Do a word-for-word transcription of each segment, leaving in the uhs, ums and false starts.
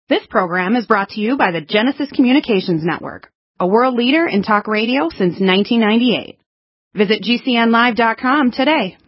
This program is brought to you by the Genesis Communications Network, a world leader in talk radio since nineteen ninety-eight. Visit G C N live dot com today.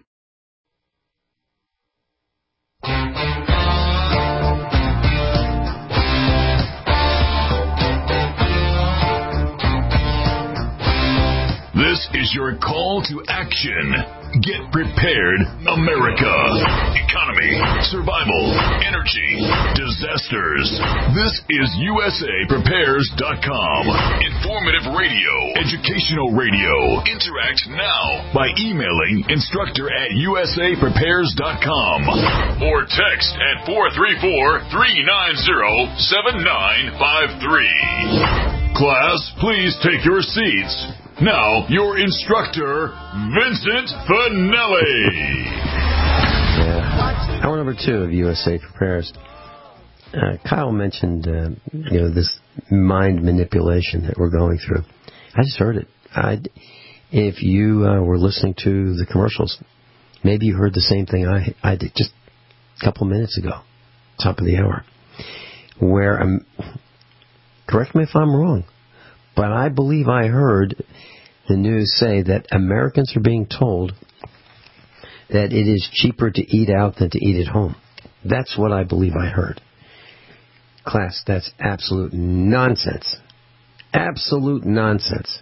This is your call to action. Get prepared, America. Economy, survival, energy, disasters. This is U S A Prepares dot com. Informative radio, educational radio. Interact now by emailing instructor at U S A Prepares dot com or text at four three four, three nine zero, seven nine five three. Class, please take your seats. Now, your instructor, Vincent Finelli. Yeah. Hour number two of U S A Prepares. Uh, Kyle mentioned, uh, you know, this mind manipulation that we're going through. I just heard it. I, if you uh, were listening to the commercials, maybe you heard the same thing I, I did just a couple minutes ago, top of the hour, where I'm, correct me if I'm wrong, but I believe I heard the news say that Americans are being told that it is cheaper to eat out than to eat at home. That's what I believe I heard. Class, that's absolute nonsense. Absolute nonsense.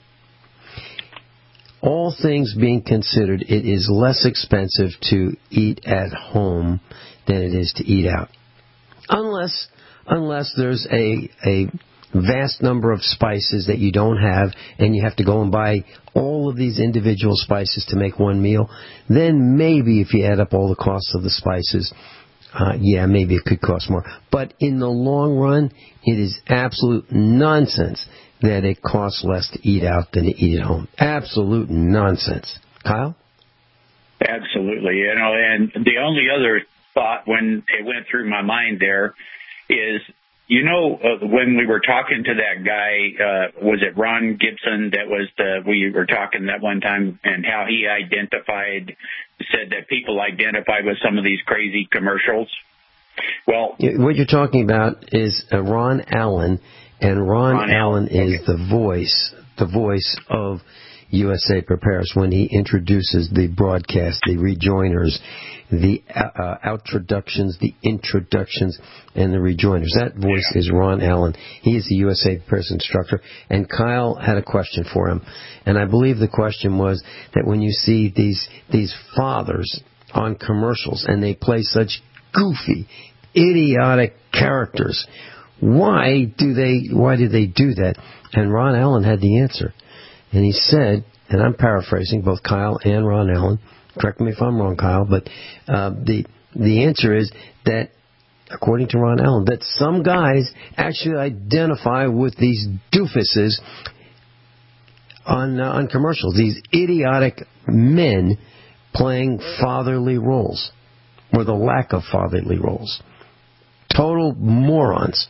All things being considered, it is less expensive to eat at home than it is to eat out. Unless, unless there's a, a vast number of spices that you don't have, and you have to go and buy all of these individual spices to make one meal, then maybe if you add up all the costs of the spices, uh, yeah, maybe it could cost more. But in the long run, it is absolute nonsense that it costs less to eat out than to eat at home. Absolute nonsense. Kyle? Absolutely. You know, and the only other thought when it went through my mind there is, you know, uh, when we were talking to that guy, uh, was it Ron Gibson that was the, we were talking that one time, and how he identified, said that people identify with some of these crazy commercials? Well, what you're talking about is uh, Ron Allen, and Ron, Ron Allen is okay. the voice, the voice of U S A Prepares when he introduces the broadcast, the rejoiners, the uh, outroductions, the introductions, and the rejoiners. That voice yeah. is Ron Allen. He is the U S A Prepares instructor, and Kyle had a question for him. And I believe the question was that when you see these these fathers on commercials and they play such goofy, idiotic characters, why do they why do they do that? And Ron Allen had the answer. And he said, and I'm paraphrasing both Kyle and Ron Allen, correct me if I'm wrong, Kyle, but uh, the the answer is that, according to Ron Allen, that some guys actually identify with these doofuses on, uh, on commercials, these idiotic men playing fatherly roles, or the lack of fatherly roles. Total morons.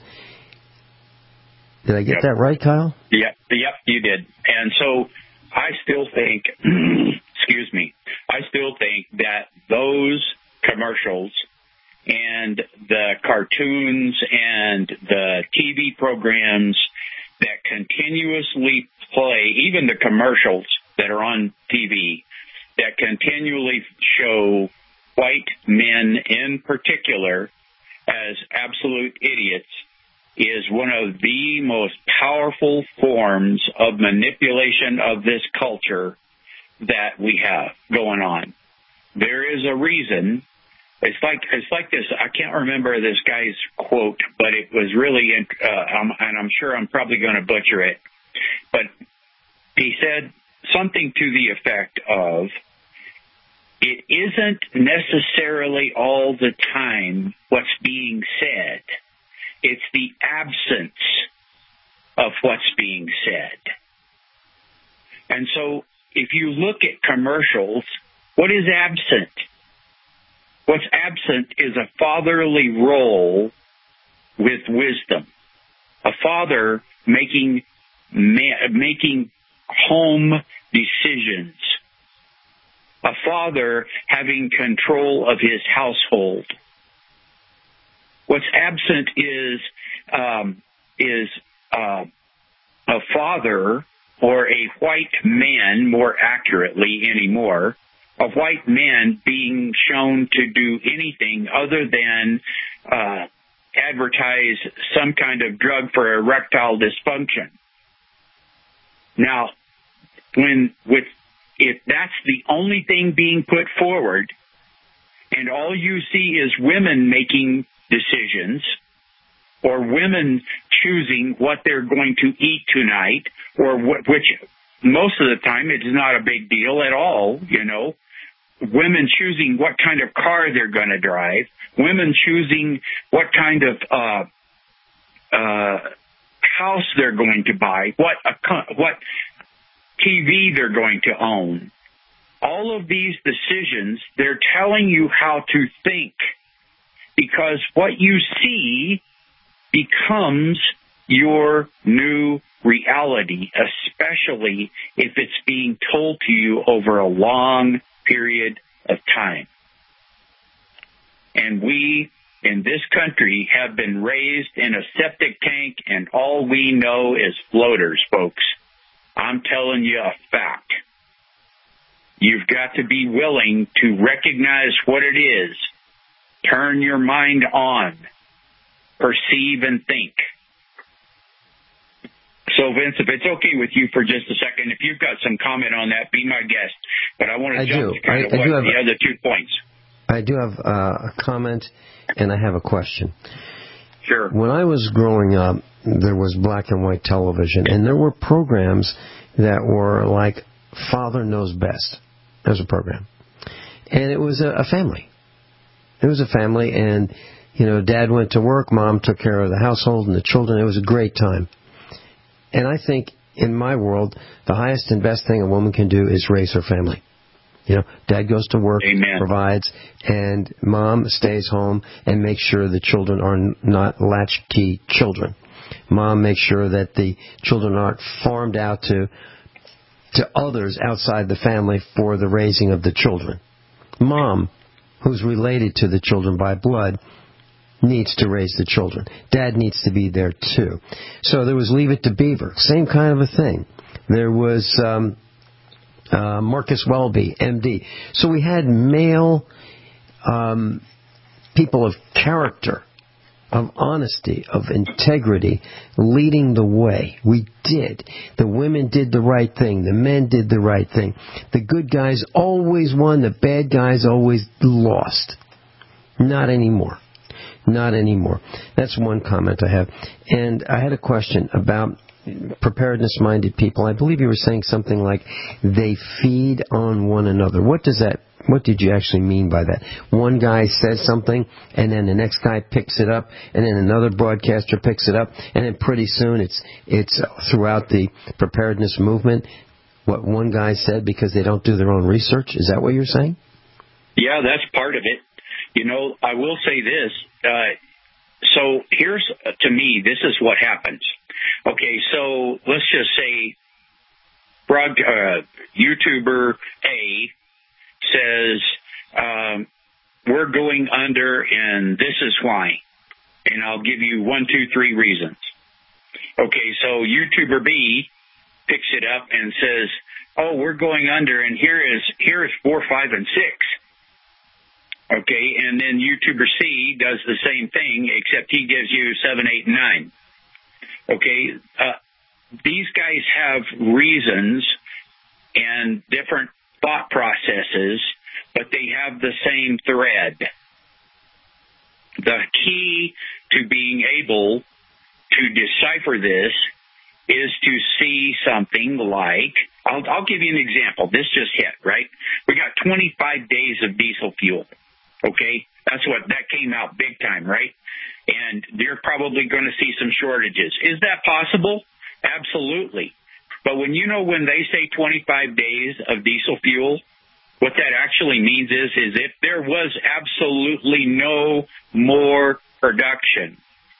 Did I get yep. that right, Kyle? Yep, yep, you did. And so I still think, excuse me, I still think that those commercials and the cartoons and the T V programs that continuously play, even the commercials that are on T V, that continually show white men in particular as absolute idiots, is one of the most powerful forms of manipulation of this culture that we have going on. There is a reason. It's like it's like this. I can't remember this guy's quote, but it was really, uh, um, and I'm sure I'm probably going to butcher it. But he said something to the effect of, "It isn't necessarily all the time what's being said. It's the absence of what's being said." And so if you look at commercials, what is absent? What's absent is a fatherly role with wisdom. A father making ma- making home decisions. A father having control of his household. What's absent is um, is uh, a father or a white man, more accurately anymore, a white man being shown to do anything other than uh, advertise some kind of drug for erectile dysfunction. Now, when with if that's the only thing being put forward, and all you see is women making decisions, or women choosing what they're going to eat tonight, or what, which most of the time it is not a big deal at all, you know. Women choosing what kind of car they're going to drive, women choosing what kind of uh, uh, house they're going to buy, what a, what T V they're going to own. All of these decisions, they're telling you how to think, because what you see becomes your new reality, especially if it's being told to you over a long period of time. And we in this country have been raised in a septic tank, and all we know is floaters, folks. I'm telling you a fact. You've got to be willing to recognize what it is. Turn your mind on. Perceive and think. So, Vince, if it's okay with you for just a second, if you've got some comment on that, be my guest. But I want to I jump do. to kind I, of I what do have, the other two points. I do have uh, a comment, and I have a question. Sure. When I was growing up, there was black and white television, and there were programs that were like Father Knows Best. There's a program. And it was a, a family. It was a family, and, you know, Dad went to work, Mom took care of the household and the children. It was a great time. And I think, in my world, the highest and best thing a woman can do is raise her family. You know, Dad goes to work, Amen. provides, and Mom stays home and makes sure the children are not latchkey children. Mom makes sure that the children aren't farmed out to to others outside the family for the raising of the children. Mom, who's related to the children by blood, needs to raise the children. Dad needs to be there too. So there was Leave It to Beaver, same kind of a thing. There was um, uh, Marcus Welby, M D. So we had male um, people of character, of honesty, of integrity, leading the way. We did. The women did the right thing. The men did the right thing. The good guys always won. The bad guys always lost. Not anymore. Not anymore. That's one comment I have. And I had a question about preparedness-minded people. I believe you were saying something like they feed on one another. What does that, what did you actually mean by that? One guy says something, and then the next guy picks it up, and then another broadcaster picks it up, and then pretty soon it's it's throughout the preparedness movement what one guy said because they don't do their own research. Is that what you're saying? Yeah, that's part of it. You know, I will say this. Uh, so here's, uh, to me, this is what happens. Okay, so let's just say broad, uh, YouTuber A says, um, we're going under and this is why. And I'll give you one, two, three reasons. Okay, so YouTuber B picks it up and says, oh, we're going under and here is, here is four, five, and six. Okay, and then YouTuber C does the same thing, except he gives you seven, eight, and nine. Okay, uh, these guys have reasons and different thought processes, but they have the same thread. The key to being able to decipher this is to see something like, I'll, I'll give you an example. This just hit, right? We got twenty-five days of diesel fuel. Okay, that's what, that came out big time, right? And you're probably going to see some shortages. Is that possible? Absolutely. But when you know when they say twenty-five days of diesel fuel, what that actually means is, is if there was absolutely no more production,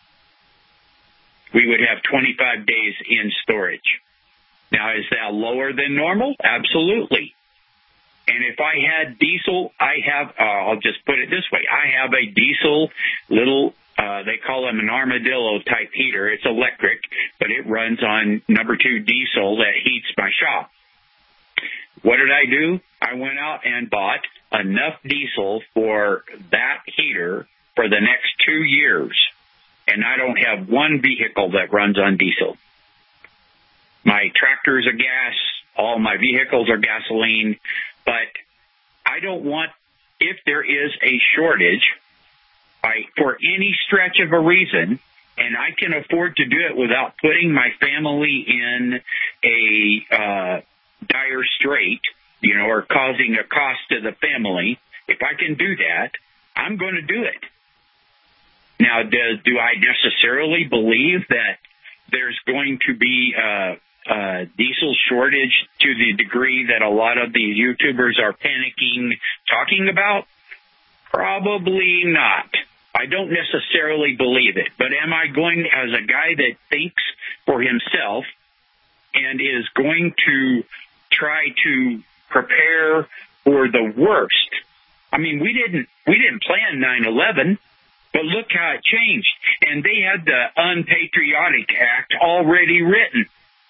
we would have twenty-five days in storage. Now, is that lower than normal? Absolutely. And if I had diesel, I have, uh, I'll just put it this way, I have a diesel little Uh, they call them an armadillo-type heater. It's electric, but it runs on number two diesel that heats my shop. What did I do? I went out and bought enough diesel for that heater for the next two years, and I don't have one vehicle that runs on diesel. My tractors are gas. All my vehicles are gasoline. But I don't want, if there is a shortage, I, for any stretch of a reason, and I can afford to do it without putting my family in a uh, dire strait, you know, or causing a cost to the family, if I can do that, I'm going to do it. Now, do, do I necessarily believe that there's going to be a, a diesel shortage to the degree that a lot of these YouTubers are panicking, talking about? Probably not. I don't necessarily believe it. But am I going, as a guy that thinks for himself and is going to try to prepare for the worst? I mean, we didn't we didn't plan nine eleven. But look how it changed. And they had the Unpatriotic Act already written.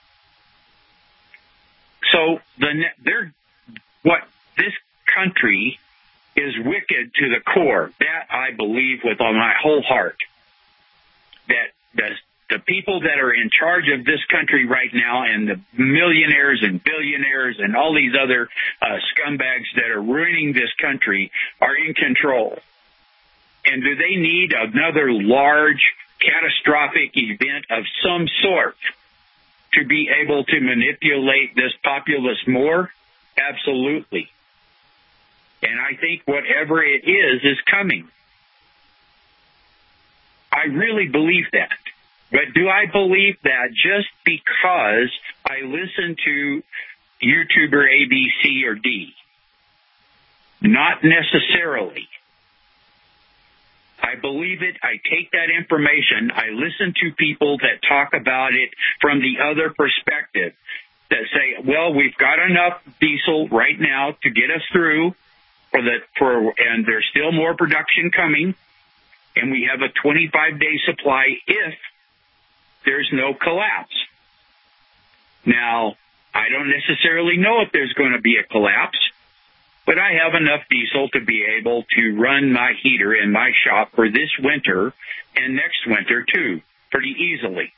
So the they're, what this country is wicked to the core. That I believe with all my whole heart. That the, the people that are in charge of this country right now, and the millionaires and billionaires and all these other uh, scumbags that are ruining this country, are in control. And do they need another large, catastrophic event of some sort to be able to manipulate this populace more? Absolutely. And I think whatever it is, is coming. I really believe that. But do I believe that just because I listen to YouTuber A, B, C, or D? Not necessarily. I believe it. I take that information. I listen to people that talk about it from the other perspective, that say, well, we've got enough diesel right now to get us through, for the for, and there's still more production coming, and we have a twenty-five day supply if there's no collapse. Now, I don't necessarily know if there's going to be a collapse, but I have enough diesel to be able to run my heater in my shop for this winter and next winter, too, pretty easily.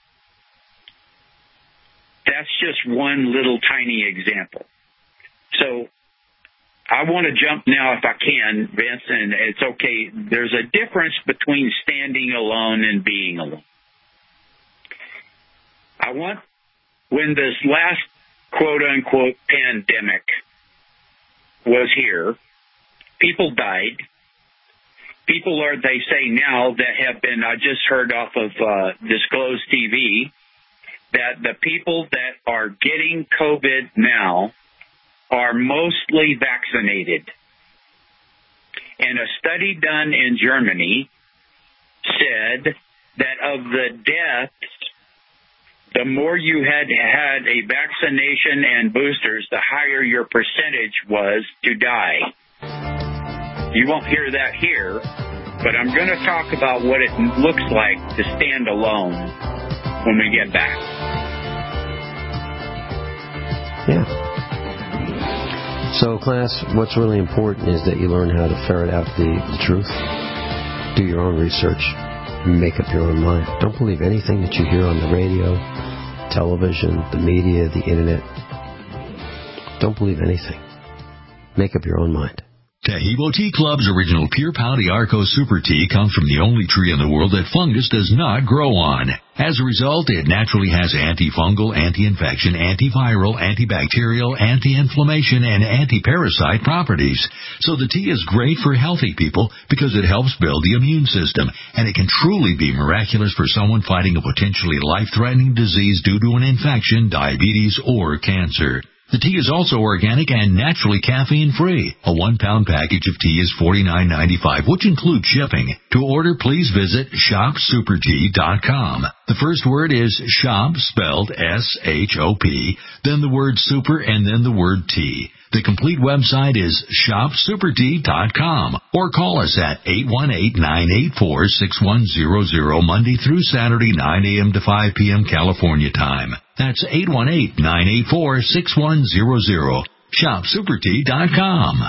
That's just one little tiny example. So I want to jump now, if I can, Vince, and it's okay. There's a difference between standing alone and being alone. I want, when this last quote-unquote pandemic was here, people died. People are, they say now, that have been, I just heard off of uh, Disclosed T V, that the people that are getting COVID now are mostly vaccinated. And a study done in Germany said that of the deaths, the more you had had a vaccination and boosters, the higher your percentage was to die. You won't hear that here, but I'm going to talk about what it looks like to stand alone when we get back. Yeah. So, class, what's really important is that you learn how to ferret out the, the truth. Do your own research. Make up your own mind. Don't believe anything that you hear on the radio, television, the media, the internet. Don't believe anything. Make up your own mind. Taheebo Tea Club's original Pure Pau D'Arco Super Tea comes from the only tree in the world that fungus does not grow on. As a result, it naturally has antifungal, anti-infection, antiviral, antibacterial, anti-inflammation, and anti-parasite properties. So the tea is great for healthy people because it helps build the immune system, and it can truly be miraculous for someone fighting a potentially life-threatening disease due to an infection, diabetes, or cancer. The tea is also organic and naturally caffeine-free. A one-pound package of tea is forty-nine ninety-five, which includes shipping. To order, please visit shop super tea dot com. The first word is shop, spelled S H O P, then the word super, and then the word tea. The complete website is shop super tea dot com or call us at eight one eight, nine eight four, six one zero zero Monday through Saturday, nine a.m. to five p.m. California time. That's eight one eight, nine eight four, six one zero zero. shop super tea dot com.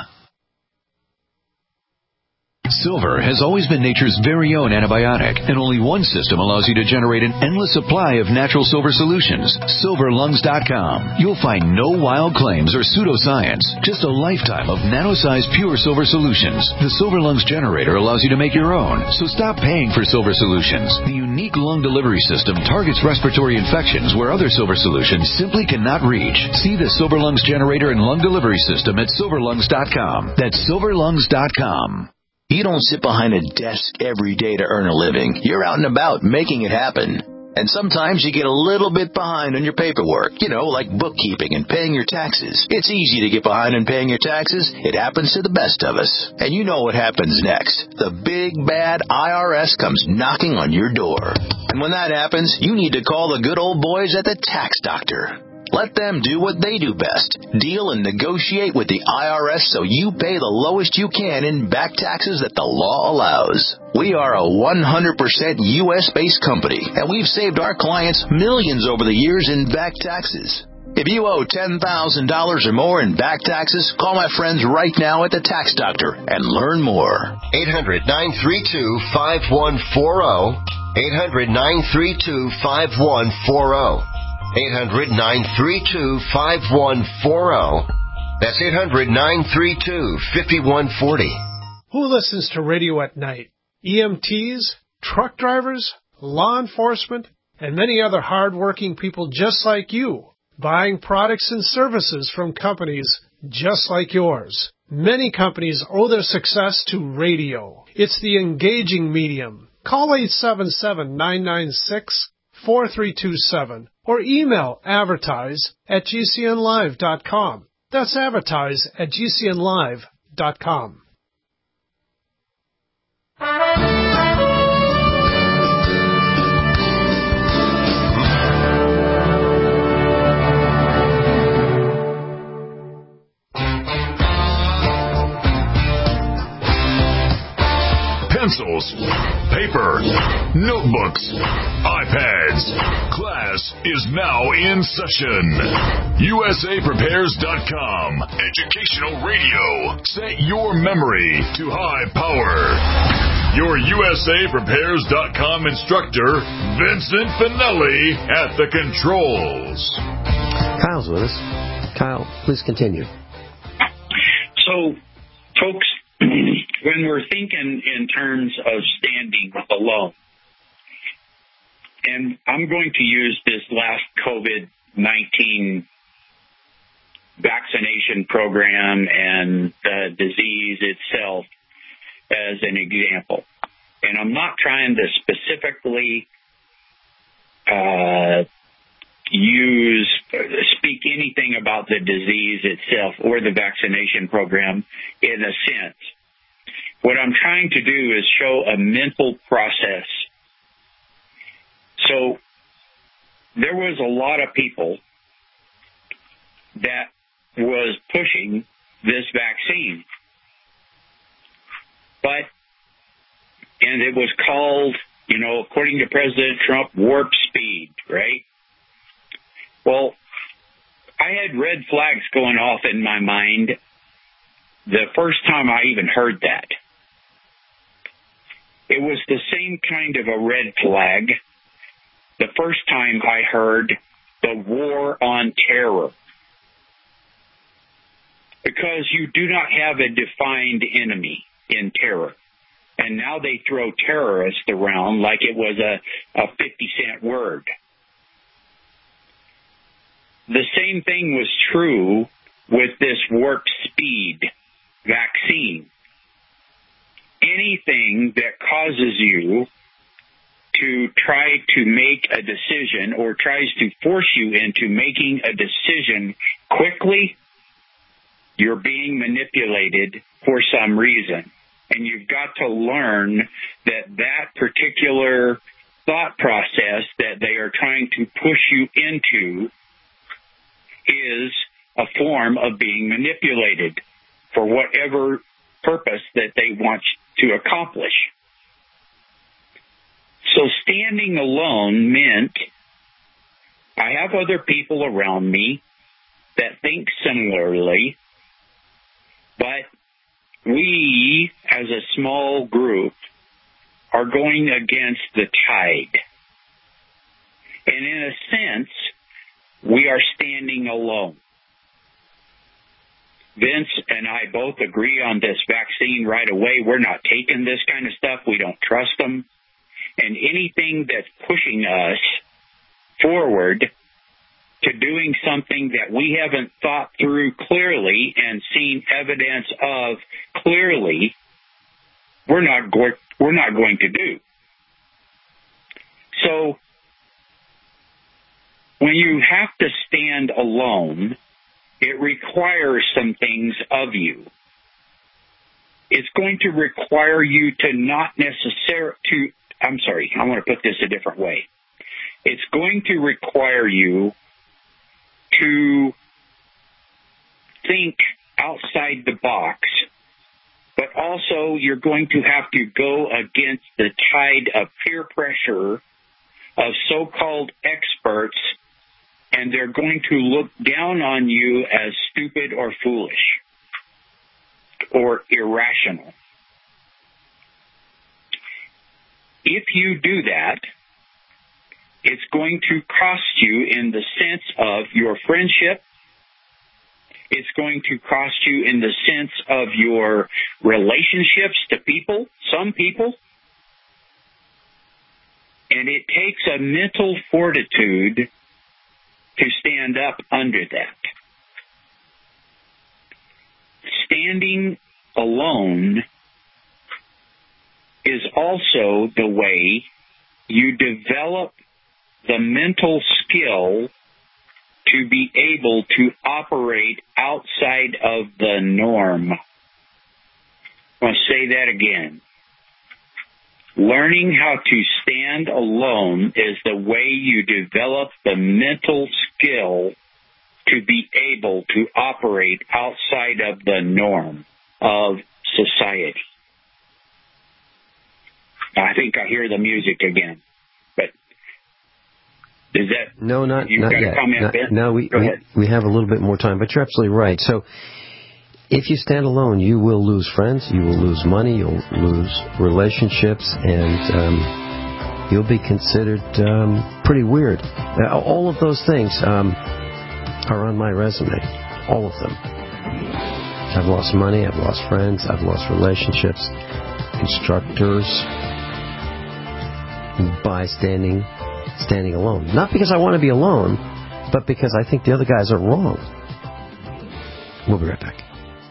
Silver has always been nature's very own antibiotic, and only one system allows you to generate an endless supply of natural silver solutions. silver lungs dot com. You'll find no wild claims or pseudoscience, just a lifetime of nano-sized pure silver solutions. The Silver Lungs generator allows you to make your own, so stop paying for silver solutions. The unique lung delivery system targets respiratory infections where other silver solutions simply cannot reach. See the Silver Lungs generator and lung delivery system at silver lungs dot com. That's silver lungs dot com. You don't sit behind a desk every day to earn a living. You're out and about making it happen. And sometimes you get a little bit behind on your paperwork, you know, like bookkeeping and paying your taxes. It's easy to get behind on paying your taxes. It happens to the best of us. And you know what happens next. The big, bad I R S comes knocking on your door. And when that happens, you need to call the good old boys at the Tax Doctor. Let them do what they do best. Deal and negotiate with the I R S so you pay the lowest you can in back taxes that the law allows. We are a one hundred percent U S-based company, and we've saved our clients millions over the years in back taxes. If you owe ten thousand dollars or more in back taxes, call my friends right now at the Tax Doctor and learn more. eight hundred, nine three two, five one four zero. eight hundred, nine three two, five one four zero. eight hundred, nine three two, five one four zero. That's eight hundred, nine three two, five one four zero. Who listens to radio at night? E M Ts, truck drivers, law enforcement, and many other hard-working people just like you, buying products and services from companies just like yours. Many companies owe their success to radio. It's the engaging medium. Call eight seven seven, nine nine six, four three two seven or email advertise at g c n live dot com. That's advertise at g c n live dot com. Pencils, paper, notebooks, iPads. Class is now in session. U S A Prepares dot com. Educational radio. Set your memory to high power. Your U S A Prepares dot com instructor, Vincent Finelli, at the controls. Kyle's with us. Kyle, please continue. So, folks, when we're thinking in terms of standing alone, and I'm going to use this last COVID nineteen vaccination program and the disease itself as an example. And I'm not trying to specifically uh, use, speak anything about the disease itself or the vaccination program in a sense. What I'm trying to do is show a mental process. So there was a lot of people that was pushing this vaccine. But, and it was called, you know, according to President Trump, warp speed, right? Well, I had red flags going off in my mind the first time I even heard that. It was the same kind of a red flag the first time I heard the war on terror. Because you do not have a defined enemy in terror. And now they throw terrorist around like it was a, a fifty cent word. The same thing was true with this warp speed vaccine. Anything that causes you to try to make a decision or tries to force you into making a decision quickly, you're being manipulated for some reason. And you've got to learn that that particular thought process that they are trying to push you into is a form of being manipulated for whatever purpose that they want to accomplish. So standing alone meant I have other people around me that think similarly, but we, as a small group, are going against the tide. And in a sense, we are standing alone. Vince and I both agree on this vaccine right away. We're not taking this kind of stuff. We don't trust them. And anything that's pushing us forward to doing something that we haven't thought through clearly and seen evidence of clearly, we're not go- we're not going to do. So when you have to stand alone, it requires some things of you. It's going to require you to not necessarily, to, I'm sorry, I want to put this a different way. It's going to require you to think outside the box, but also you're going to have to go against the tide of peer pressure of so-called experts, and they're going to look down on you as stupid or foolish or irrational. If you do that, it's going to cost you in the sense of your friendship. It's going to cost you in the sense of your relationships to people, some people. And it takes a mental fortitude to stand up under that. Standing alone is also the way you develop the mental skill to be able to operate outside of the norm. I want to say that again. Learning how to stand alone is the way you develop the mental skill to be able to operate outside of the norm of society. I think I hear the music again. But is that... No, not, you not got yet. a comment, Not, Ben? no, we, Go we, ahead. we have a little bit more time, but you're absolutely right. So if you stand alone, you will lose friends, you will lose money, you'll lose relationships, and um, you'll be considered um, pretty weird. Uh, all of those things um, are on my resume, all of them. I've lost money, I've lost friends, I've lost relationships, instructors, by standing standing alone. Not because I want to be alone, but because I think the other guys are wrong. We'll be right back.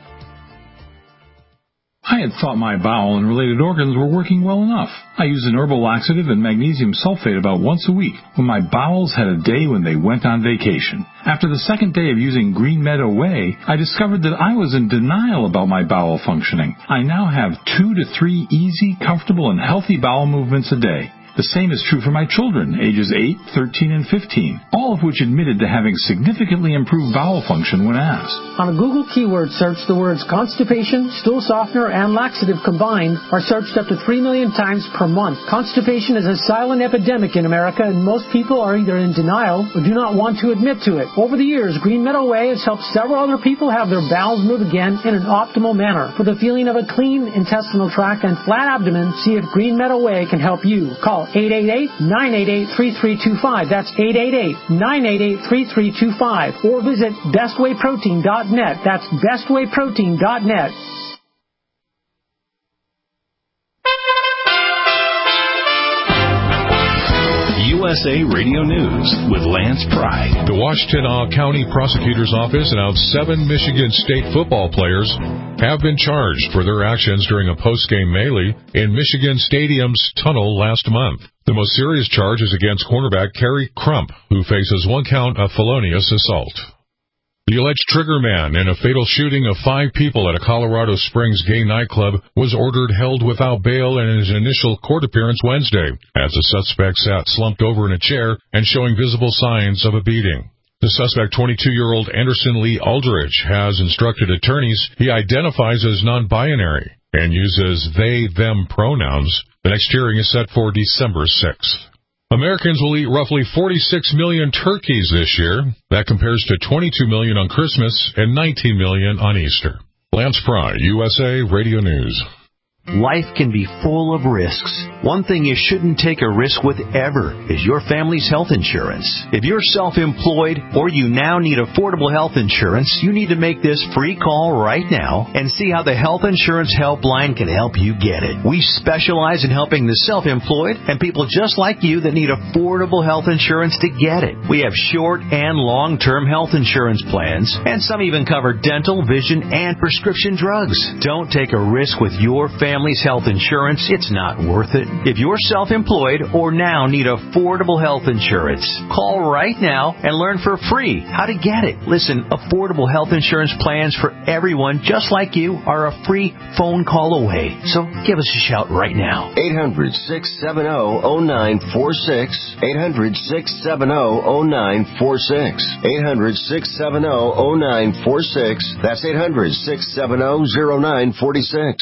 I had thought my bowel and related organs were working well enough. I used an herbal laxative and magnesium sulfate about once a week when my bowels had a day when they went on vacation. After the second day of using Green Meadow Way, I discovered that I was in denial about my bowel functioning. I now have two to three easy, comfortable, and healthy bowel movements a day. The same is true for my children, ages eight, thirteen, and fifteen, all of which admitted to having significantly improved bowel function when asked. On a Google keyword search, the words constipation, stool softener, and laxative combined are searched up to three million times per month. Constipation is a silent epidemic in America, and most people are either in denial or do not want to admit to it. Over the years, Green Meadow Way has helped several other people have their bowels move again in an optimal manner. For the feeling of a clean intestinal tract and flat abdomen, see if Green Meadow Way can help you. Call eight eight eight, nine eight eight, three three two five. That's eight eight eight, nine eight eight, three three two five. Or visit best way protein dot net. That's best way protein dot net. U S A Radio News with Lance Pry. The Washtenaw County Prosecutor's Office announced seven Michigan State football players have been charged for their actions during a post-game melee in Michigan Stadium's tunnel last month. The most serious charge is against cornerback Kerry Crump, who faces one count of felonious assault. The alleged triggerman in a fatal shooting of five people at a Colorado Springs gay nightclub was ordered held without bail in his initial court appearance Wednesday, as the suspect sat slumped over in a chair and showing visible signs of a beating. The suspect, twenty-two-year-old Anderson Lee Aldridge, has instructed attorneys he identifies as non-binary and uses they-them pronouns. The next hearing is set for December sixth. Americans will eat roughly forty-six million turkeys this year. That compares to twenty-two million on Christmas and nineteen million on Easter. Lance Pry, U S A Radio News. Life can be full of risks. One thing you shouldn't take a risk with ever is your family's health insurance. If you're self-employed or you now need affordable health insurance, you need to make this free call right now and see how the Health Insurance Helpline can help you get it. We specialize in helping the self-employed and people just like you that need affordable health insurance to get it. We have short and long-term health insurance plans, and some even cover dental, vision, and prescription drugs. Don't take a risk with your family. Family's health insurance, it's not worth it. If you're self-employed or now need affordable health insurance, call right now and learn for free how to get it. Listen, affordable health insurance plans for everyone just like you are a free phone call away. So give us a shout right now. eight hundred, six seven zero, zero nine four six. eight hundred, six seven zero, zero nine four six. eight hundred, six seven zero, zero nine four six. That's eight hundred, six seven zero, zero nine four six.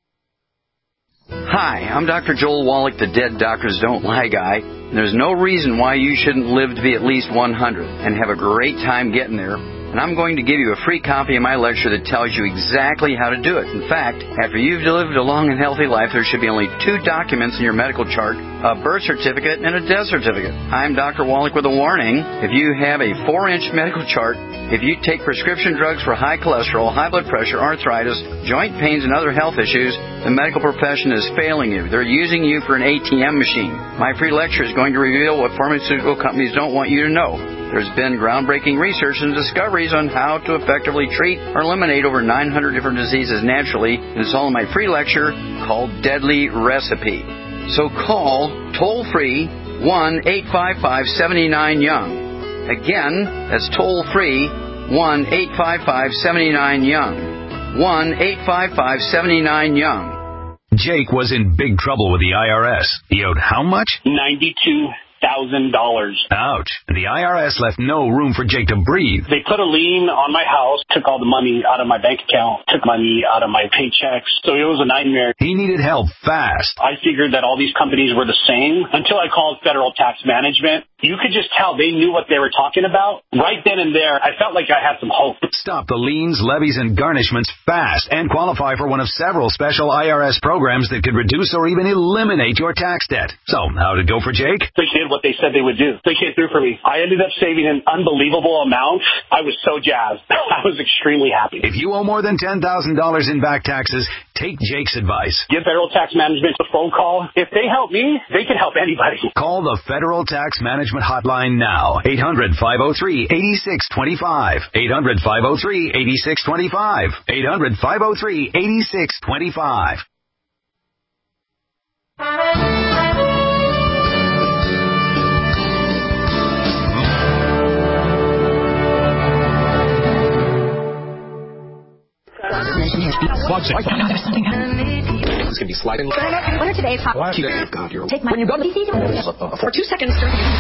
Hi, I'm Doctor Joel Wallach, the Dead Doctors Don't Lie guy. There's no reason why you shouldn't live to be at least one hundred and have a great time getting there. And I'm going to give you a free copy of my lecture that tells you exactly how to do it. In fact, after you've lived a long and healthy life, there should be only two documents in your medical chart, a birth certificate and a death certificate. I'm Doctor Wallach with a warning. If you have a four-inch medical chart, if you take prescription drugs for high cholesterol, high blood pressure, arthritis, joint pains, and other health issues, the medical profession is failing you. They're using you for an A T M machine. My free lecture is going to reveal what pharmaceutical companies don't want you to know. There's been groundbreaking research and discoveries on how to effectively treat or eliminate over nine hundred different diseases naturally, and it's all in my free lecture called Deadly Recipe. So call toll-free one eight five five, seven nine young. Again, that's toll-free one eight five five, seven nine young. one eight five five, seven nine young. Jake was in big trouble with the I R S. He owed how much? ninety-two thousand dollars. Ouch. The I R S left no room for Jake to breathe. They put a lien on my house, took all the money out of my bank account, took money out of my paychecks. So it was a nightmare. He needed help fast. I figured that all these companies were the same until I called Federal Tax Management. You could just tell they knew what they were talking about. Right then and there, I felt like I had some hope. Stop the liens, levies, and garnishments fast and qualify for one of several special I R S programs that could reduce or even eliminate your tax debt. So, how'd it go for Jake? They did what they said they would do. They came through for me. I ended up saving an unbelievable amount. I was so jazzed. I was extremely happy. If you owe more than ten thousand dollars in back taxes, take Jake's advice. Give Federal Tax Management a phone call. If they help me, they can help anybody. Call the Federal Tax Management Hotline now. eight hundred, five oh three, eight six two five. eight hundred, five oh three, eight six two five. eight hundred, five oh three, eight six two five. Watch it. Oh, no, there's something happening. It's going to be sliding. One of today's hot. Watch it. God, you're... Take my... When you go to... For two seconds.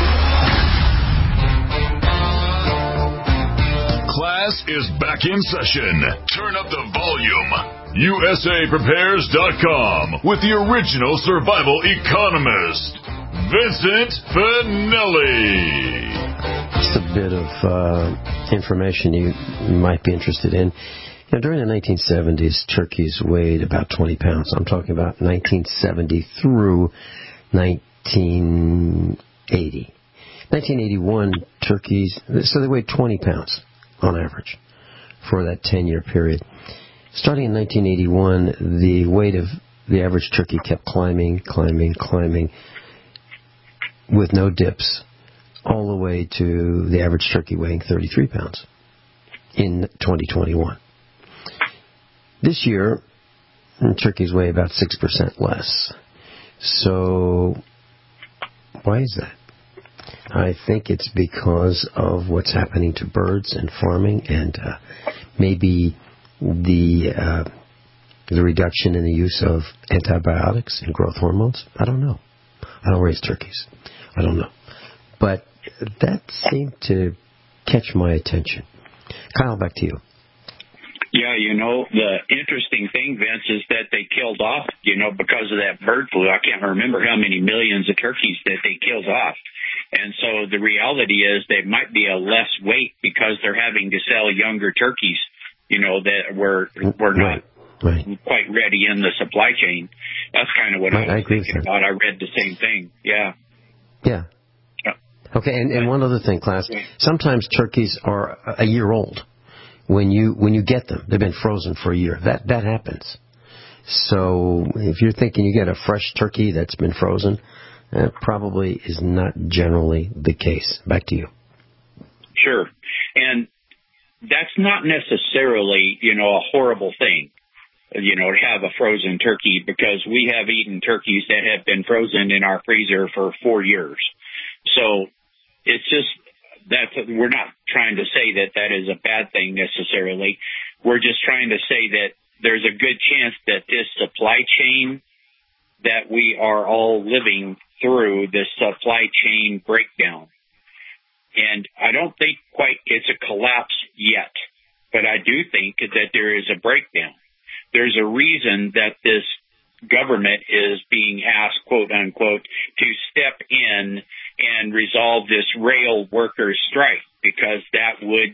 Class is back in session. Turn up the volume. U S A Prepares dot com with the original survival economist, Vincent Finelli. Just a bit of uh, information you might be interested in. Now, during the nineteen seventies, turkeys weighed about twenty pounds. I'm talking about nineteen seventy through nineteen eighty. nineteen eighty-one, turkeys, so they weighed twenty pounds on average for that ten-year period. Starting in nineteen eighty-one, the weight of the average turkey kept climbing, climbing, climbing with no dips, all the way to the average turkey weighing thirty-three pounds in twenty twenty-one. This year, turkeys weigh about six percent less. So, why is that? I think it's because of what's happening to birds and farming, and uh, maybe the uh, the reduction in the use of antibiotics and growth hormones. I don't know. I don't raise turkeys. I don't know. But that seemed to catch my attention. Kyle, back to you. Yeah, you know, the interesting thing, Vince, is that they killed off, you know, because of that bird flu. I can't remember how many millions of turkeys that they killed off. And so the reality is they might be a less weight because they're having to sell younger turkeys, you know, that were, were not right. Right. quite ready in the supply chain. That's kind of what right, I was I agree thinking with about. I read the same thing. Yeah. Yeah. Okay, and, and one other thing, class. Sometimes turkeys are a year old when you when you get them. They've been frozen for a year. That that happens. So if you're thinking you get a fresh turkey that's been frozen, that probably is not generally the case. Back to you. Sure. And that's not necessarily, you know, a horrible thing, you know, to have a frozen turkey, because we have eaten turkeys that have been frozen in our freezer for four years. So it's just that's we're not trying to say that that is a bad thing necessarily. We're just trying to say that there's a good chance that this supply chain that we are all living through, this supply chain breakdown, and I don't think quite it's a collapse yet, but I do think that there is a breakdown. There's a reason that this government is being asked, quote unquote, to step in and resolve this rail workers' strike, because that would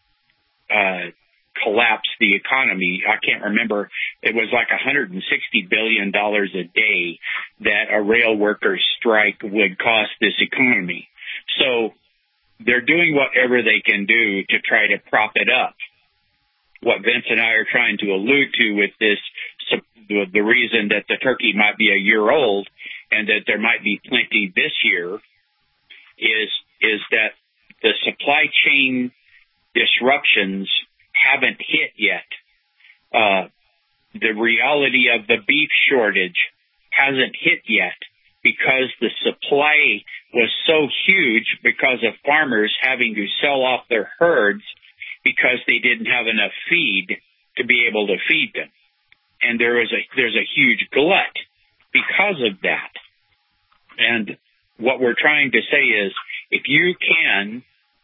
uh, collapse the economy. I can't remember. It was like one hundred sixty billion dollars a day that a rail workers' strike would cost this economy. So they're doing whatever they can do to try to prop it up. What Vince and I are trying to allude to with this, the, the reason that the turkey might be a year old and that there might be plenty this year, is is that the supply chain disruptions haven't hit yet. Uh, the reality of the beef shortage hasn't hit yet, because the supply was so huge because of farmers having to sell off their herds because they didn't have enough feed to be able to feed them. And there is a there's a huge glut because of that. And what we're trying to say is, if you can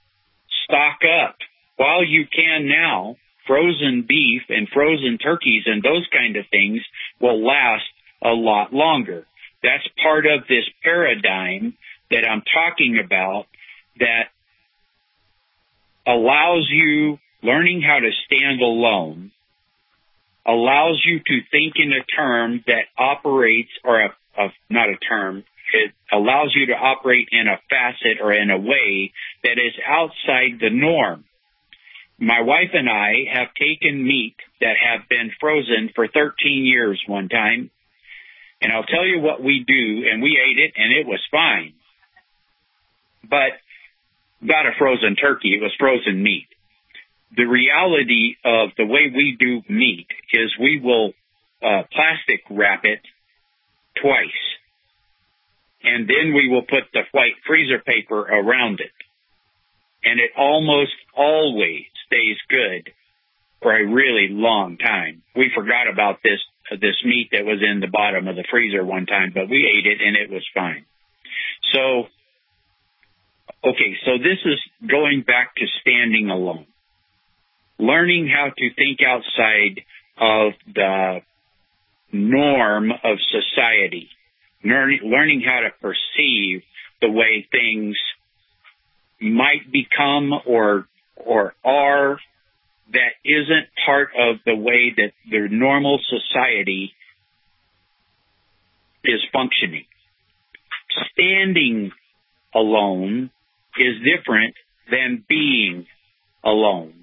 stock up while you can now, frozen beef and frozen turkeys and those kind of things will last a lot longer. That's part of this paradigm that I'm talking about that allows you, learning how to stand alone, allows you to think in a term that operates, or a, a not a term, it allows you to operate in a facet or in a way that is outside the norm. My wife and I have taken meat that have been frozen for thirteen years one time, and I'll tell you what we do, and we ate it, and it was fine. But not a frozen turkey, it was frozen meat. The reality of the way we do meat is we will uh, plastic wrap it twice, and then we will put the white freezer paper around it. And it almost always stays good for a really long time. We forgot about this uh, this meat that was in the bottom of the freezer one time, but we ate it and it was fine. So, okay, so this is going back to standing alone. Learning how to think outside of the norm of society. Learning, learning how to perceive the way things might become or or are that isn't part of the way that the normal society is functioning. Standing alone is different than being alone.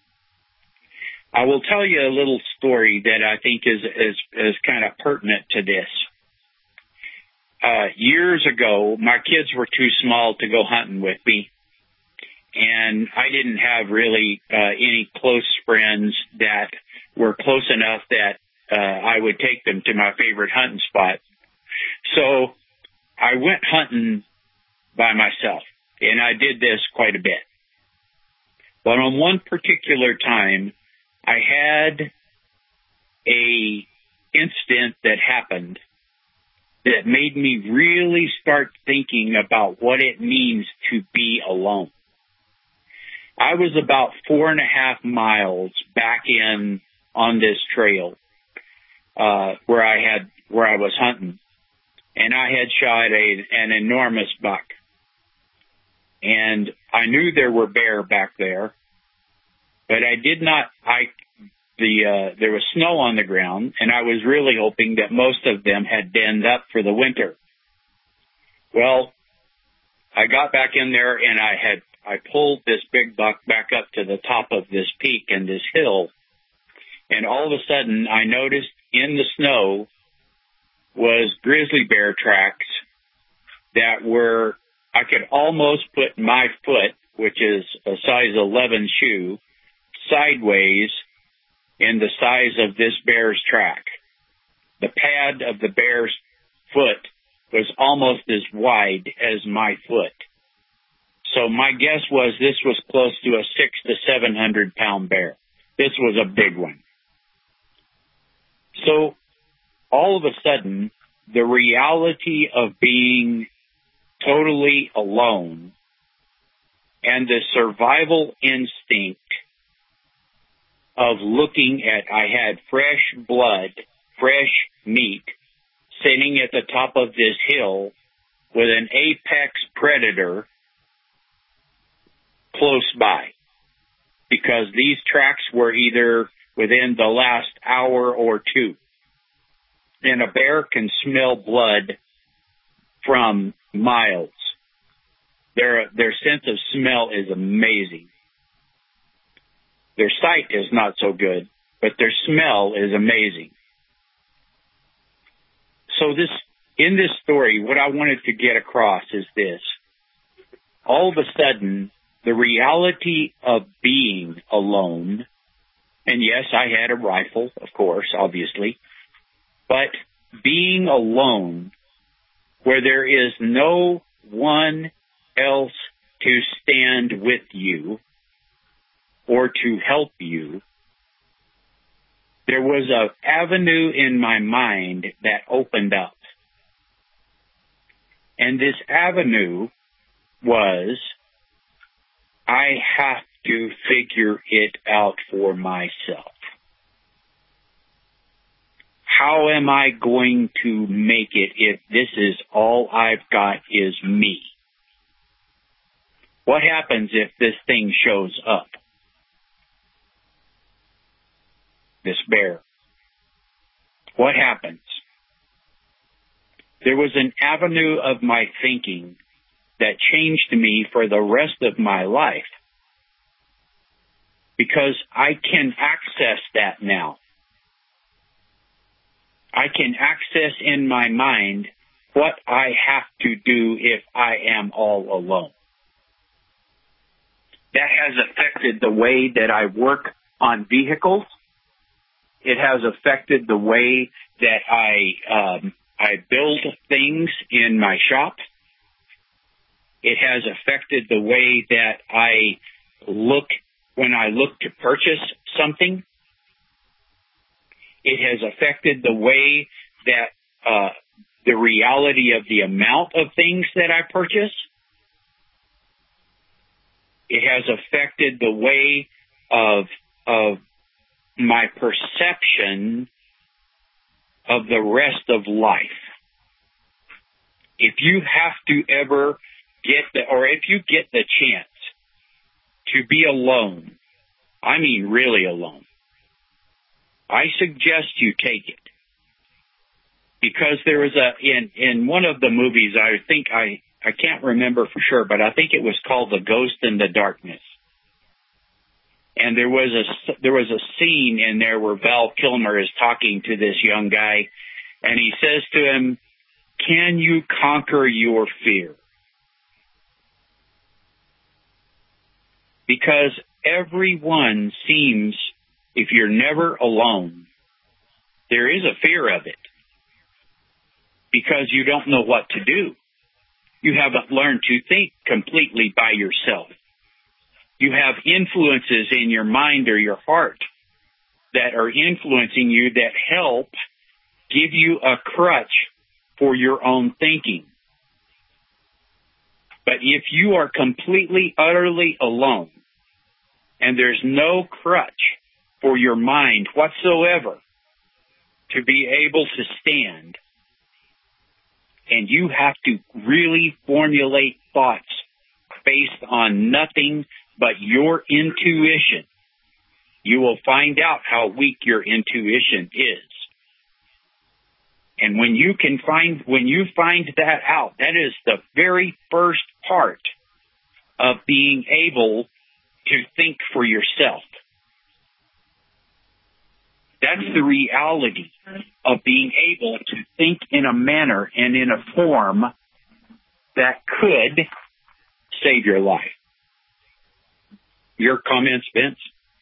I will tell you a little story that I think is is, is kind of pertinent to this. Uh, years ago, my kids were too small to go hunting with me, and I didn't have really uh, any close friends that were close enough that uh, I would take them to my favorite hunting spot. So I went hunting by myself, and I did this quite a bit. But on one particular time, I had a incident that happened that made me really start thinking about what it means to be alone. I was about four and a half miles back in on this trail uh, where I had where I was hunting, and I had shot a an enormous buck, and I knew there were bear back there, but I did not. I the uh, there was snow on the ground, and I was really hoping that most of them had denned up for the winter. Well, I got back in there, and I had I pulled this big buck back up to the top of this peak and this hill, and all of a sudden I noticed in the snow was grizzly bear tracks that were, I could almost put my foot, which is a size eleven shoe, sideways in the size of this bear's track. The pad of the bear's foot was almost as wide as my foot. So my guess was this was close to a six to seven hundred pound bear. This was a big one. So all of a sudden, the reality of being totally alone and the survival instinct of looking at, I had fresh blood, fresh meat, sitting at the top of this hill with an apex predator close by, because these tracks were either within the last hour or two. And a bear can smell blood from miles. Their their sense of smell is amazing. Their sight is not so good, but their smell is amazing. So this, in this story, what I wanted to get across is this. All of a sudden, the reality of being alone, and yes, I had a rifle, of course, obviously, but being alone where there is no one else to stand with you or to help you, there was an avenue in my mind that opened up. And this avenue was, I have to figure it out for myself. How am I going to make it if this is all I've got is me? What happens if this thing shows up? This bear. What happens? There was an avenue of my thinking that changed me for the rest of my life, because I can access that now. I can access in my mind what I have to do if I am all alone. That has affected the way that I work on vehicles. It has affected the way that I um, I build things in my shop. It has affected the way that I look when I look to purchase something. It has affected the way that uh, the reality of the amount of things that I purchase. It has affected the way of of my perception of the rest of life. If you have to ever get the, or if you get the chance to be alone, I mean really alone, I suggest you take it. Because there was a, in, in one of the movies, I think I, I can't remember for sure, but I think it was called The Ghost in the Darkness. And there was a, there was a scene in there where Val Kilmer is talking to this young guy, and he says to him, "Can you conquer your fear?" Because everyone seems, if you're never alone, there is a fear of it. Because you don't know what to do. You haven't learned to think completely by yourself. You have influences in your mind or your heart that are influencing you that help give you a crutch for your own thinking. But if you are completely, utterly alone, And there's no crutch for your mind whatsoever to be able to stand. And you have to really formulate thoughts based on nothing but your intuition. You will find out how weak your intuition is. And when you can find, when you find that out, that is the very first part of being able to think for yourself. That's the reality of being able to think in a manner and in a form that could save your life. Your comments, Vince?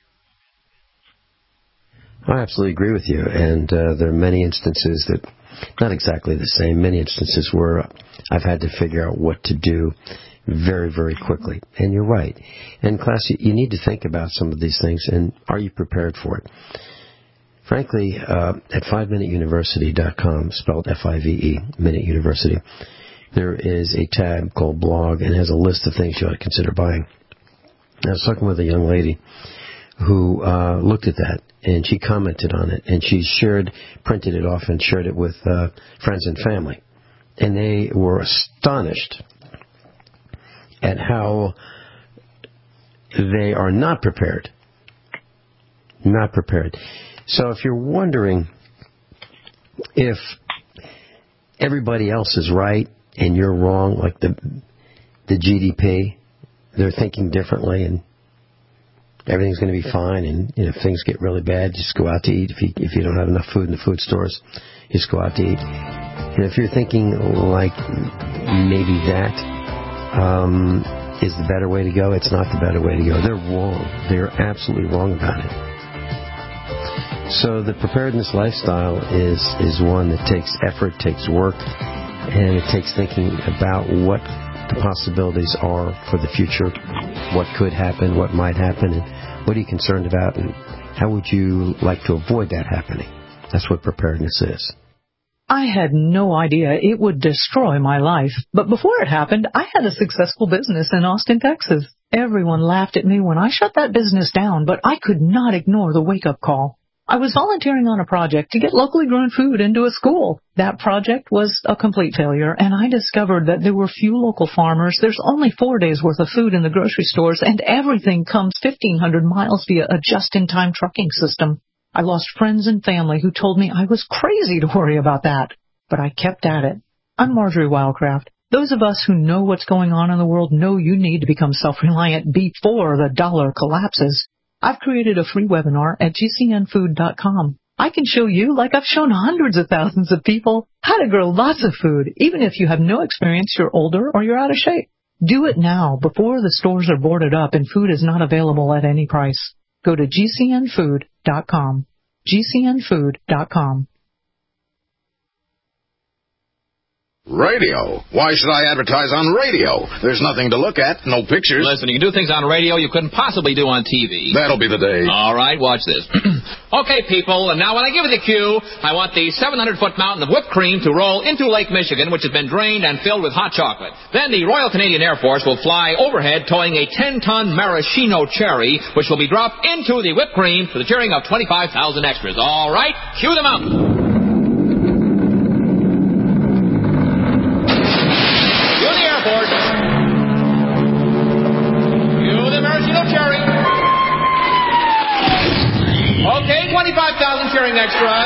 I absolutely agree with you, and uh, there are many instances that, not exactly the same, many instances where I've had to figure out what to do very, very quickly. And you're right. And class, you need to think about some of these things, and are you prepared for it? Frankly, uh, at five minute university dot com, spelled F I V E, Minute University, there is a tab called Blog, and has a list of things you ought to consider buying. I was talking with a young lady who uh, looked at that, and she commented on it, and she shared, printed it off and shared it with uh, friends and family. And they were astonished at how they are not prepared. Not prepared. So if you're wondering if everybody else is right and you're wrong, like the the G D P, they're thinking differently and everything's going to be fine, and you know, if things get really bad, just go out to eat. If you, if you don't have enough food in the food stores, just go out to eat. And if you're thinking like maybe that um, is the better way to go, it's not the better way to go. They're wrong. They're absolutely wrong about it. So the preparedness lifestyle is, is one that takes effort, takes work, and it takes thinking about what the possibilities are for the future, what could happen, what might happen, and what are you concerned about, and how would you like to avoid that happening. That's what preparedness is. I had no idea it would destroy my life, but before it happened, I had a successful business in Austin, Texas. Everyone laughed at me when I shut that business down, but I could not ignore the wake-up call. I was volunteering on a project to get locally grown food into a school. That project was a complete failure, and I discovered that there were few local farmers. There's only four days' worth of food in the grocery stores, and everything comes fifteen hundred miles via a just-in-time trucking system. I lost friends and family who told me I was crazy to worry about that, but I kept at it. I'm Marjorie Wildcraft. Those of us who know what's going on in the world know you need to become self-reliant before the dollar collapses. I've created a free webinar at G C N food dot com. I can show you, like I've shown hundreds of thousands of people, how to grow lots of food, even if you have no experience, you're older, or you're out of shape. Do it now, before the stores are boarded up and food is not available at any price. Go to G C N food dot com. G C N food dot com. Radio? Why should I advertise on radio? There's nothing to look at, no pictures. Listen, you can do things on radio you couldn't possibly do on T V. That'll be the day. All right, watch this. Okay, people, and now when I give you the cue, I want the seven hundred foot mountain of whipped cream to roll into Lake Michigan, which has been drained and filled with hot chocolate. Then the Royal Canadian Air Force will fly overhead towing a ten ton maraschino cherry, which will be dropped into the whipped cream for the cheering of twenty-five thousand extras. All right, cue the mountain. twenty-five thousand cheering extras.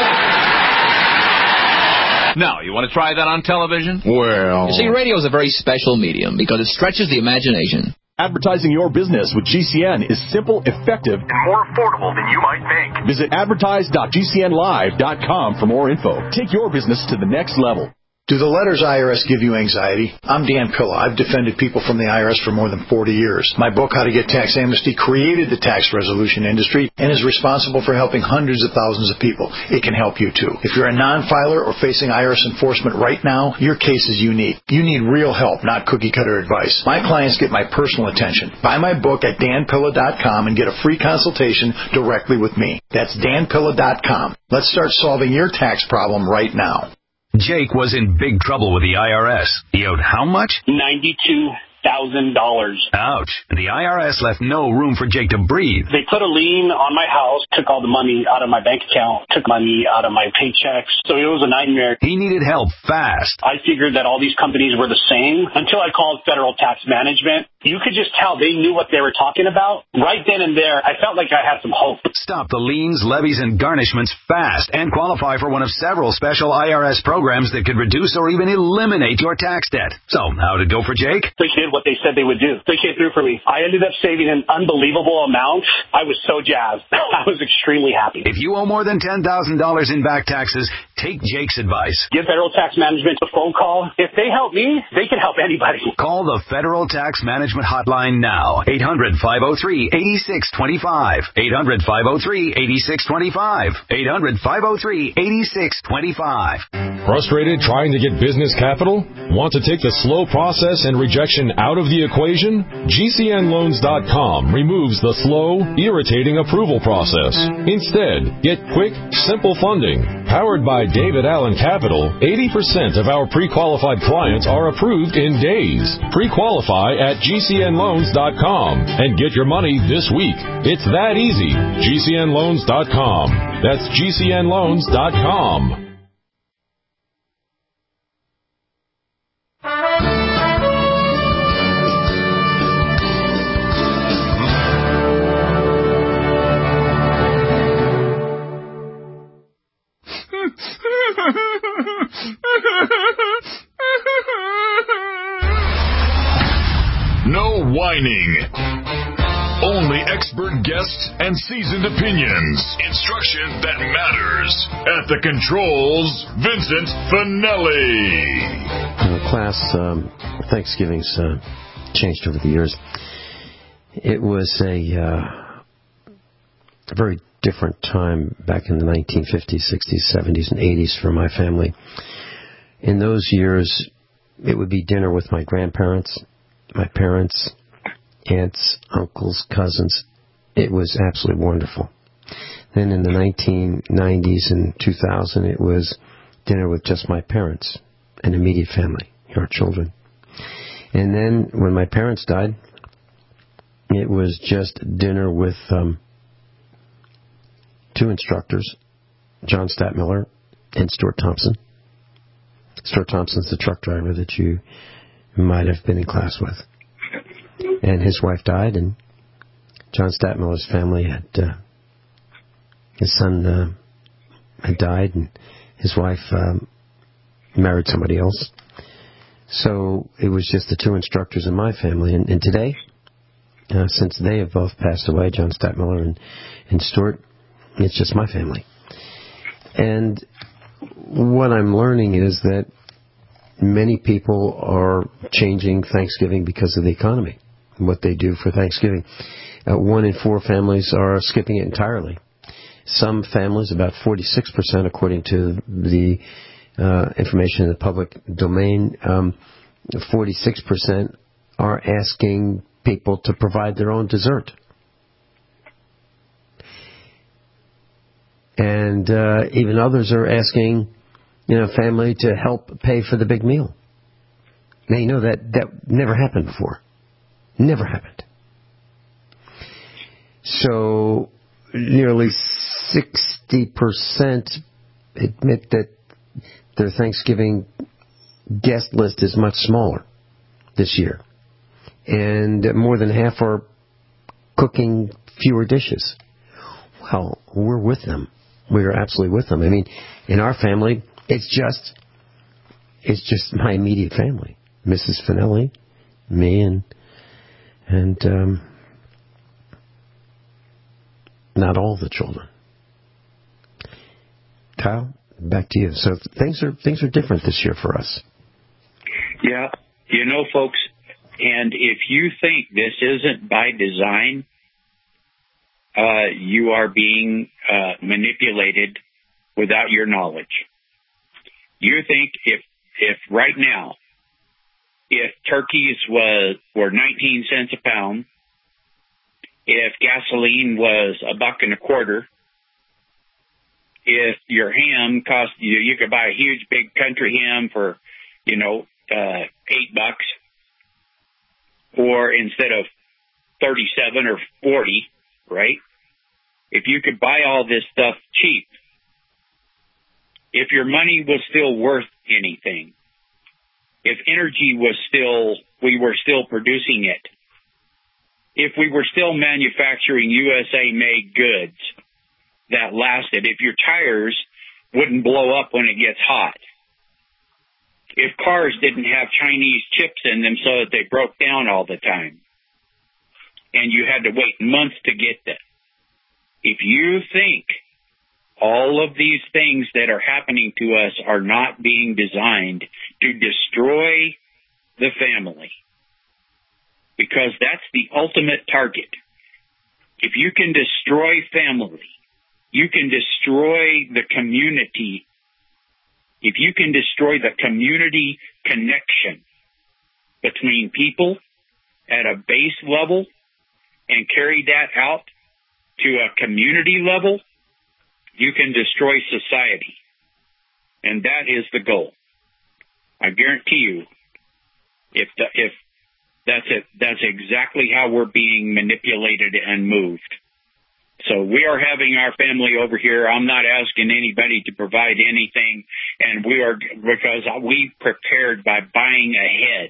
Now, you want to try that on television? Well... You see, radio is a very special medium because it stretches the imagination. Advertising your business with G C N is simple, effective, and more affordable than you might think. Visit advertise dot G C N live dot com for more info. Take your business to the next level. Do the letters I R S give you anxiety? I'm Dan Pilla. I've defended people from the I R S for more than forty years. My book, How to Get Tax Amnesty, created the tax resolution industry and is responsible for helping hundreds of thousands of people. It can help you, too. If you're a non-filer or facing I R S enforcement right now, your case is unique. You need real help, not cookie-cutter advice. My clients get my personal attention. Buy my book at Dan Pilla dot com and get a free consultation directly with me. That's Dan Pilla dot com. Let's start solving your tax problem right now. Jake was in big trouble with the I R S. He owed how much? ninety-two thousand dollars. Ouch. And the I R S left no room for Jake to breathe. They put a lien on my house, took all the money out of my bank account, took money out of my paychecks. So it was a nightmare. He needed help fast. I figured that all these companies were the same until I called Federal Tax Management. You could just tell they knew what they were talking about. Right then and there, I felt like I had some hope. Stop the liens, levies, and garnishments fast and qualify for one of several special I R S programs that could reduce or even eliminate your tax debt. So, how'd it go for Jake? They did what they said they would do. They came through for me. I ended up saving an unbelievable amount. I was so jazzed. I was extremely happy. If you owe more than ten thousand dollars in back taxes, take Jake's advice. Give Federal Tax Management a phone call. If they help me, they can help anybody. Call the Federal Tax Management Hotline now. eight hundred, five oh three, eight six two five. eight hundred, five oh three, eight six two five. eight hundred, five oh three, eight six two five. Frustrated trying to get business capital? Want to take the slow process and rejection out of the equation? G C N loans dot com removes the slow, irritating approval process. Instead, get quick, simple funding. Powered by David Allen Capital, eighty percent of our pre-qualified clients are approved in days. Pre-qualify at G C N loans dot com and get your money this week. It's that easy. G C N loans dot com. That's G C N loans dot com. No whining. Only expert guests and seasoned opinions. Instruction that matters. At the controls, Vincent Finelli. Uh, class, um, Thanksgiving's uh, changed over the years. It was a, uh, a very different time back in the nineteen fifties, sixties, seventies, and eighties for my family. In those years, it would be dinner with my grandparents, my parents, aunts, uncles, cousins. It was absolutely wonderful. Then in the nineteen nineties and two thousand, it was dinner with just my parents and immediate family, our children. And then when my parents died, it was just dinner with um, two instructors, John Stadtmiller and Stuart Thompson. Stuart Thompson's the truck driver that you might have been in class with. And his wife died, and John Stadtmiller's family had, uh, his son uh, had died, and his wife um, married somebody else. So it was just the two instructors in my family. And, and today, uh, since they have both passed away, John Stadtmiller and, and Stuart, it's just my family. And what I'm learning is that many people are changing Thanksgiving because of the economy, what they do for Thanksgiving. Uh, one in four families are skipping it entirely. Some families, about forty-six percent, according to the uh, information in the public domain, um, forty-six percent are asking people to provide their own dessert. And uh, even others are asking, you know, family to help pay for the big meal. Now, you know that that never happened before. Never happened. So nearly sixty percent admit that their Thanksgiving guest list is much smaller this year. And more than half are cooking fewer dishes. Well, we're with them. We are absolutely with them. I mean, in our family, it's just it's just my immediate family. Missus Finelli, me, and and um, not all the children. Kyle, back to you. So things are things are different this year for us. Yeah, you know, folks, and if you think this isn't by design, uh, you are being uh, manipulated without your knowledge. You think if if right now, if turkeys was were nineteen cents a pound, if gasoline was a buck and a quarter, if your ham cost you, you could buy a huge big country ham for, you know, uh, eight bucks, for instead of thirty-seven or forty, right? If you could buy all this stuff cheap, if your money was still worth anything, if energy was still, we were still producing it, if we were still manufacturing U S A-made goods that lasted, if your tires wouldn't blow up when it gets hot, if cars didn't have Chinese chips in them so that they broke down all the time, and you had to wait months to get them. If you think all of these things that are happening to us are not being designed to destroy the family, because that's the ultimate target. If you can destroy family, you can destroy the community. If you can destroy the community connection between people at a base level and carry that out to a community level, you can destroy society. And that is the goal. I guarantee you, if the, if that's it, that's exactly how we're being manipulated and moved. So we are having our family over here. I'm not asking anybody to provide anything, and we are, because we prepared by buying ahead.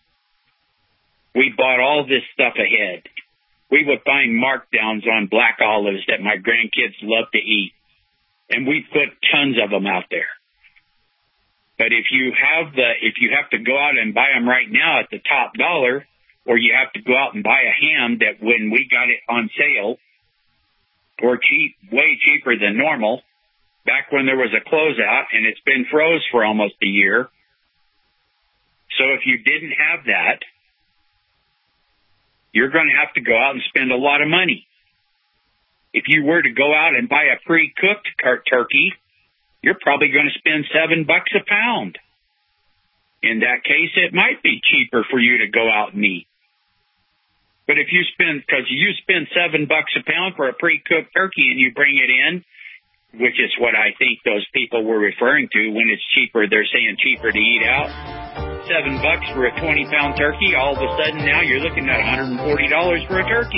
We bought all this stuff ahead. We would find markdowns on black olives that my grandkids love to eat, and we put tons of them out there. But if you have the, if you have to go out and buy them right now at the top dollar, or you have to go out and buy a ham that when we got it on sale, or cheap, way cheaper than normal, back when there was a closeout, and it's been froze for almost a year. So if you didn't have that, you're going to have to go out and spend a lot of money. If you were to go out and buy a pre-cooked turkey, you're probably going to spend seven bucks a pound. In that case, it might be cheaper for you to go out and eat. But if you spend, because you spend seven bucks a pound for a pre-cooked turkey and you bring it in, which is what I think those people were referring to when it's cheaper, they're saying cheaper to eat out. Seven bucks for a twenty pound turkey, all of a sudden now you're looking at one hundred forty dollars for a turkey.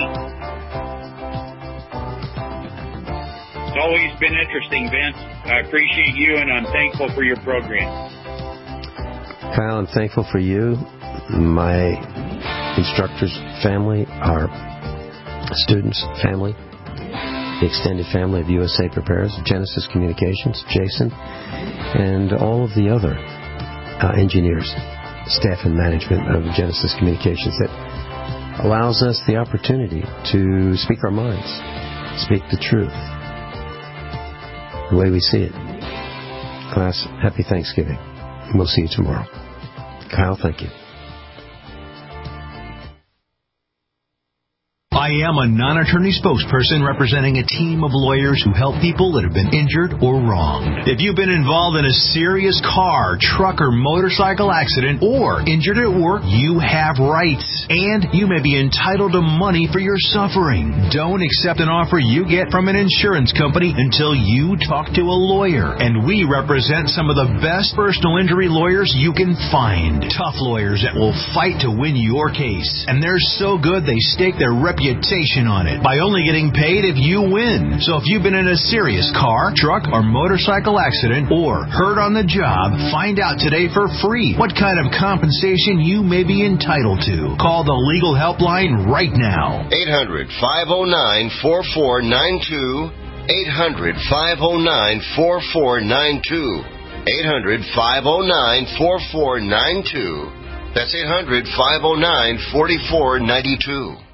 It's always been interesting, Vince. I appreciate you, and I'm thankful for your program. Kyle, I'm thankful for you, my instructors' family, our students' family, the extended family of U S A Prepares, Genesis Communications, Jason, and all of the other uh, engineers, staff and management of Genesis Communications that allows us the opportunity to speak our minds, speak the truth, the way we see it. Class, happy Thanksgiving. We'll see you tomorrow. Kyle, thank you. I am a non-attorney spokesperson representing a team of lawyers who help people that have been injured or wronged. If you've been involved in a serious car, truck, or motorcycle accident or injured at work, you have rights, and you may be entitled to money for your suffering. Don't accept an offer you get from an insurance company until you talk to a lawyer, and we represent some of the best personal injury lawyers you can find. Tough lawyers that will fight to win your case, and they're so good they stake their reputation on it by only getting paid if you win. So if you've been in a serious car, truck, or motorcycle accident or hurt on the job, find out today for free what kind of compensation you may be entitled to. Call the legal helpline right now. eight hundred, five oh nine, four four nine two. eight hundred, five oh nine, four four nine two. eight hundred, five oh nine, four four nine two. That's eight hundred, five oh nine, four four nine two.